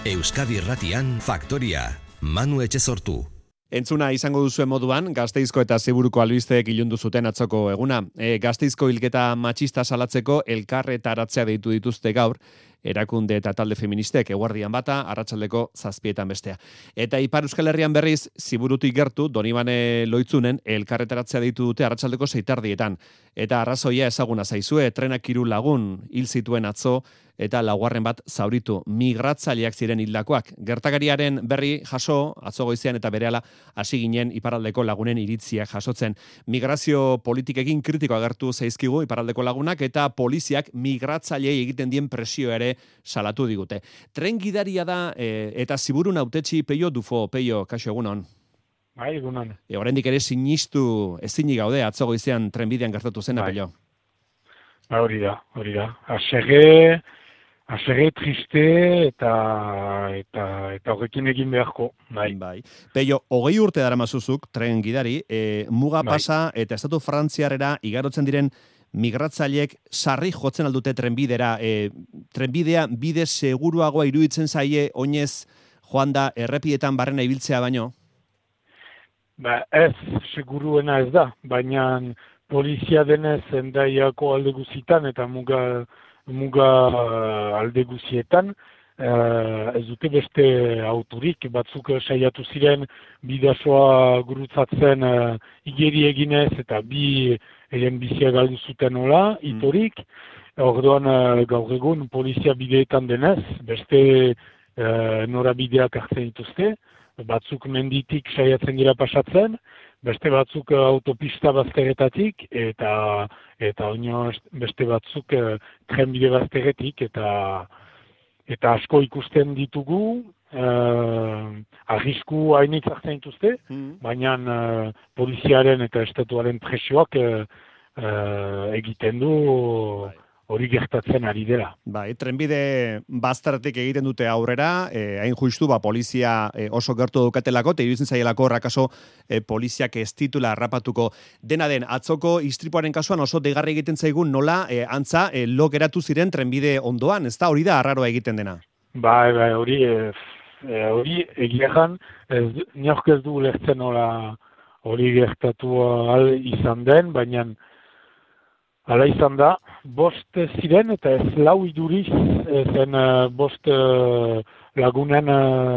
Euskadi Irratian Faktoria, Manu Etxezortu. Entzuna izango duzuen moduan, Gasteizko eta Ziburuko albisteek ilundu zuten atzoko eguna. Gasteizko hilketa matxista salatzeko elkarretaratzea deitu dituzte gaur, erakunde eta talde feministek eguerdian bata, arratsaldeko 7 bestea. Eta Ipar Euskal Herrian berriz, Ziburutik gertu, Donibane Loitzunen elkarretaratzea deitu dute arratsaldeko 6:00. Eta arrazoia ezaguna zaizue, trenak 3 lagun hil zituen atzo, eta 4 bat zauritu, migratzaileak ziren hildakoak. Gertakariaren berri jaso, atzo goizean eta berehala hasi ginen iparraldeko lagunen iritziak jasotzen. Migrazio politikekin kritiko agertu zaizkigu iparraldeko lagunak eta poliziak migratzaileei egiten dien presio ere salatu digute. Tren gidaria da eta Ziburun hautetsi Peio Dufo. Peio, kaixo egunon. Bai, egunon. Oraindik ere sinistu ezinik gaude atzo goizean trenbidean gertatu zena, bai. Peio. Hori da. Hasege triste eta horrekin egin beharko. Bai. Peio, 20 urte daramazuzuk tren gidari, muga pasa eta estatu frantziarrera igarotzen diren migratzaileek sarri jotzen aldute trenbidera. Trenbidea bide seguruagoa iruditzen zaie oinez joan da errepietan barrena ibiltzea baino? Ez, seguruena ez da, baina polizia denez Hendaiako alde guzitan eta muga alde guzietan ez dute beste autorik, batzuk saiatu ziren bidasoa gurutzatzen igeri eginez eta bi eren bizia galdu zuten hola, itorik. Orduan gaur egun polizia bideetan denez, beste norabideak hartzen dituzte, batzuk menditik saiatzen dira pasatzen, beste batzuk autopista bazterretatik eta oino beste batzuk trenbide bazterretik eta asko ikusten ditugu, arrisku hainitz hartzen dituzte, baina poliziaren eta estatuaren presioak egiten du hori gertatzen ari dela. Bai, trenbide bazterretik egiten dute aurrera, hain justu polizia oso gertu daukatelako, eta iruditzen zaielako rakaso poliziak ez titula harrapatuko. Dena den, atzoko istripuaren kasuan oso deigarri egiten zaigun nola antza lo geratu ziren trenbide ondoan, ez da hori da arraroa egiten dena? Bai, hori egiaran, niok ez du lehtzen hori gertatu ahal izan den, baina hala izan da, 5 ziren eta ez 4 iduriz zen 5 lagunen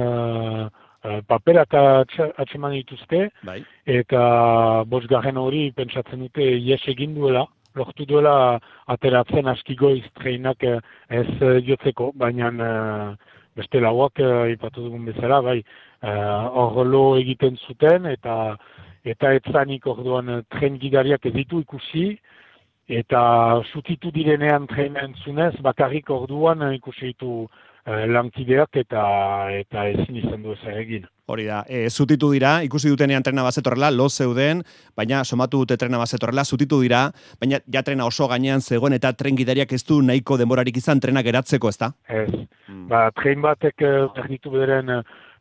paperak atseman dituzte, bai. Eta 5. hori pentsatzen dute ies egin duela, lortu duela ateratzen askigoiz treinak ez jotzeko, baina beste 4 ipatu dugun bezala, bai, hor lo egiten zuten eta etzanik orduan tren gidariak ez ditu ikusi, eta zutitu direnean trena entzunez, bakarrik orduan ikusi ditu lankideak eta ezin izan du ezer egin. Hori da, zutitu dira, ikusi dutenean trena bazetorrela, lo zeuden, baina somatu dute trena bazetorrela, zutitu dira, baina ja trena oso gainean zegoen eta tren gidariak ez du nahiko denborarik izan trena geratzeko, ez da? Ez, tren batek berditu beren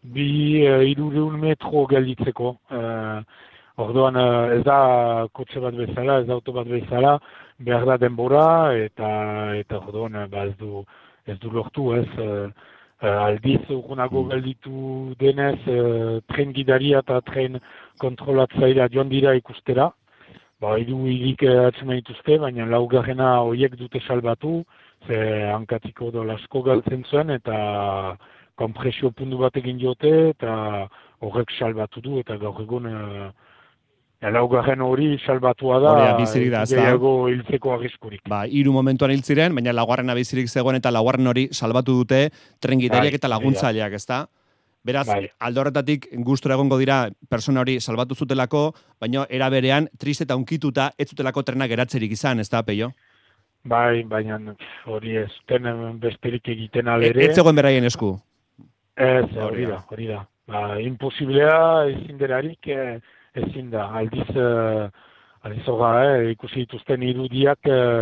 200 metro gelditzeko. Orduan ez da kotxe bat bezala, ez da auto bat bezala, behar da denbora eta orduan ez du lortu ez. Aldiz urgunago gelditu denez tren gidaria eta tren kontrolatzailea joan dira ikustera. Hiru hilik atseman dituzte, baina 4. horiek dute salbatu, ze hankatiko dolasko galtzen zuen eta kompresio puntu bat egin jote eta horrek salbatu du eta gaur egun 4. hori salbatua da, gehiago hiltzeko arriskurik. 3 momentuan hil ziren, baina 4. bizirik zegoen eta 4. hori salbatu dute tren gidariak eta laguntzaileak, ez da? Beraz, alde horretatik gustura egongo dira persona hori salbatu zutelako, baina era berean triste eta unkituta ez zutelako trena geratzerik izan, ez da, Peio? Bai, baina hori ez zuten besterik egiten alere. Ez zegoen beraien esku? Ez, hori da. Imposiblea ezin derarik ezin da. Aldiz ikusi dituzten irudiak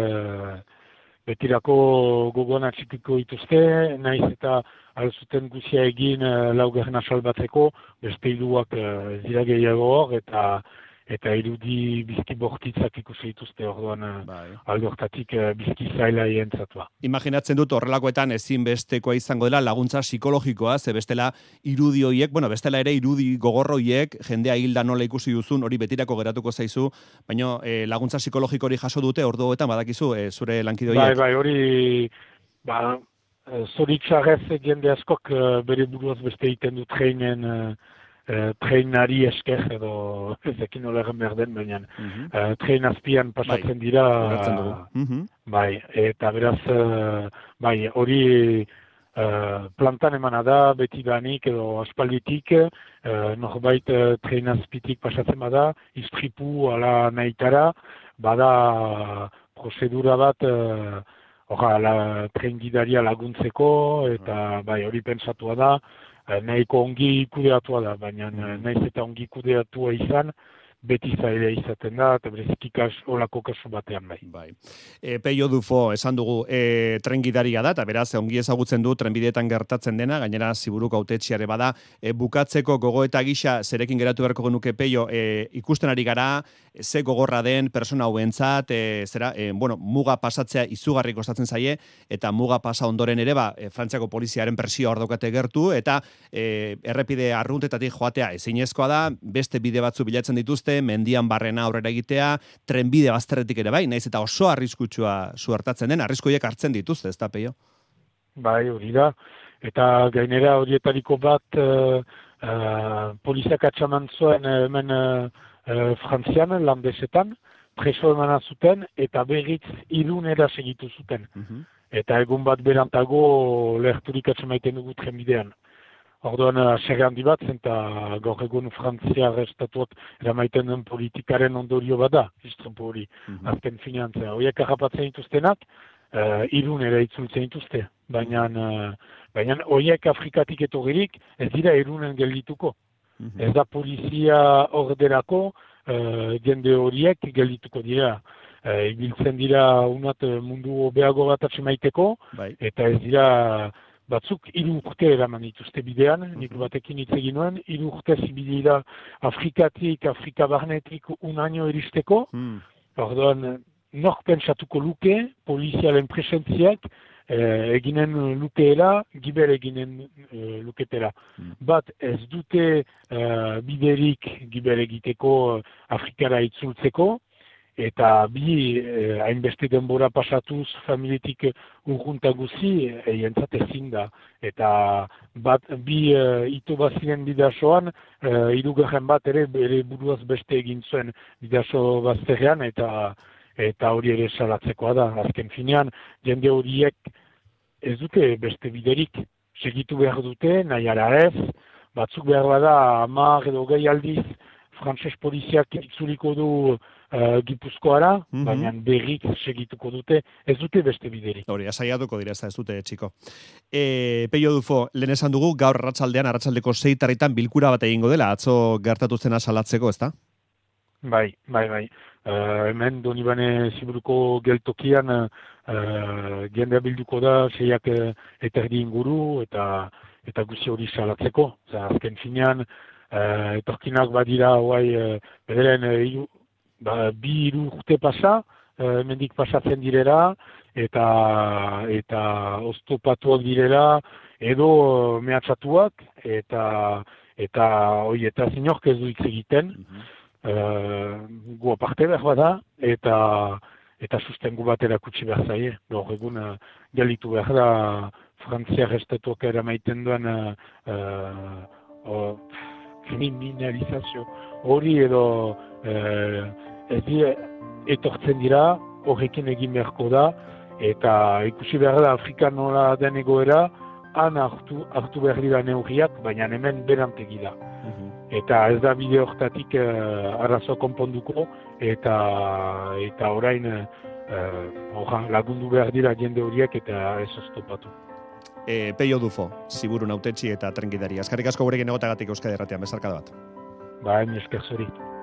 betirako gogoan atxikiko dituzte, naiz eta alzuten guzia egin 4. salbatzeko, beste hiruak ez dira gehiago hor, eta irudi bizki bortitzak ikusi dituzte orduan Bai. alde hortatik bizki zaila entzatua. Imaginatzen dut horrelakoetan ezinbestekoa izango dela laguntza psikologikoa, ze bestela irudi hoiek, bestela ere irudi gogorro hoiek, jendea hilda nola ikusi duzun, hori betirako geratuko zaizu, baina laguntza psikologiko hori jaso dute orduetan badakizu zure lankide hoiek. Bai, hori zoritxarrez jende askok bere buruaz beste egiten du treinari esker edo ezekin nola egin behar den, baina trein azpian pasatzen dira. Bai, eta beraz, hori plantan emana da, beti danik edo aspalditik, norbait trein azpitik pasatzen bada, istripu ala nahitara, bada prozedura bat, tren gidaria laguntzeko, eta hori pentsatua da, nahiko ongi kudeatua da, baina nahiz eta ongi kudeatua izan, beti zaila izaten da, eta bereziki olako kasu batean bai. Peio Dufo, esan dugu, tren gidaria da, eta beraz, ongi ezagutzen du trenbideetan gertatzen dena, gainera ziburuko hautetsiare bada, bukatzeko gogoeta gisa, zerekin geratu beharko genuke Peio, ikusten ari gara, ze gogorra den persona hauentzat, muga pasatzea izugarri kostatzen zaie, eta muga pasa ondoren ere, Frantziako poliziaren presioa hor daukate gertu, eta errepide arruntetatik joatea ezinezkoa da, beste bide batzu bilatzen dituzte, mendian barrena aurrera egitea, trenbide bazterretik ere bai, naiz eta oso arriskutsua suertatzen den, arriskuiek hartzen dituzte, ez da, Peio? Bai, hori da, eta gainera horietariko bat poliziak atxaman zuen hemen Frantzian, landesetan, preso emana zuten, eta berriz irunera segitu zuten. Eta egun bat berantago leherturik atxamaiten dugu trenbidean. Orduan, aserre handi bat, eta gaur egun Frantziar estatuak eramaiten den politikaren ondorio bada, istripu hori, azken finantzea. Horiek harrapatzen dituztenak, irunera itzultzen dituzte. Baina horiek Afrikatik etorririk ez dira irunen geldituko. Ez da polizia orderako jende horiek geldituko dira. Ibiltzen dira unat mundu hobeago bat atxemaiteko, eta ez dira batzuk 3 urte eraman dituzte bidean, nik batekin hitz egin nuen, 3 urte zibidira Afrika barnetik unaino eristeko, orduan nork pentsatuko luke, polizialen presentziak eginen lukeela, giber eginen luketela. Bat ez dute biderik giber egiteko Afrikara itzultzeko, eta bi hainbeste denbora pasatuz familietik urgunta guzi, eientzat ezin da. Eta bi ito baziren bidasoan, hirugarren bat ere bere buruaz beste egin zuen bidaso bazterrean, eta hori ere salatzekoa da. Azken finean, jende horiek ez dute beste biderik segitu behar dute, nahi ara ez, batzuk behar bada 10 edo 20 aldiz frantses poliziak itzuliko du Gipuzkoara, baina berrik segituko dute, ez dute beste biderik. Hori, asaiatuko dira, ez dute, txiko. Peio Dufo, lehen esan dugu, gaur arratsaldeko 6 bilkura bat egingo dela, atzo gertatu zena salatzeko, ezta? Bai. Hemen Donibane Ziburuko geltokian jendea bilduko da 6 eterdi inguru eta guzi hori salatzeko. Azken finean, etorkinak badira bederen 2 urte pasa, mendik pasatzen direra, eta oztopatuak direra, edo mehatxatuak, eta zinork ez du hitz egiten, gu aparte behar bada, eta sustengu bat erakutsi behar zaie. Gaur egun gelitu behar da Frantziar estatuak eramaiten duen kriminalizazio hori edo ez dira etortzen dira, horrekin egin beharko da, eta ikusi behar da Afrika nola den egoera, han hartu behar dira neurriak, baina hemen berantegi da. Eta ez da bide hortatik arazo konponduko, eta orain lagundu behar dira jende horiek eta ez oztopatu. Peio Dufo, Ziburun hautetsi eta trengidari. Eskerrik asko gurekin egotagatik Euskadi Irratian, bezarkada bat. Ba, esker zuri.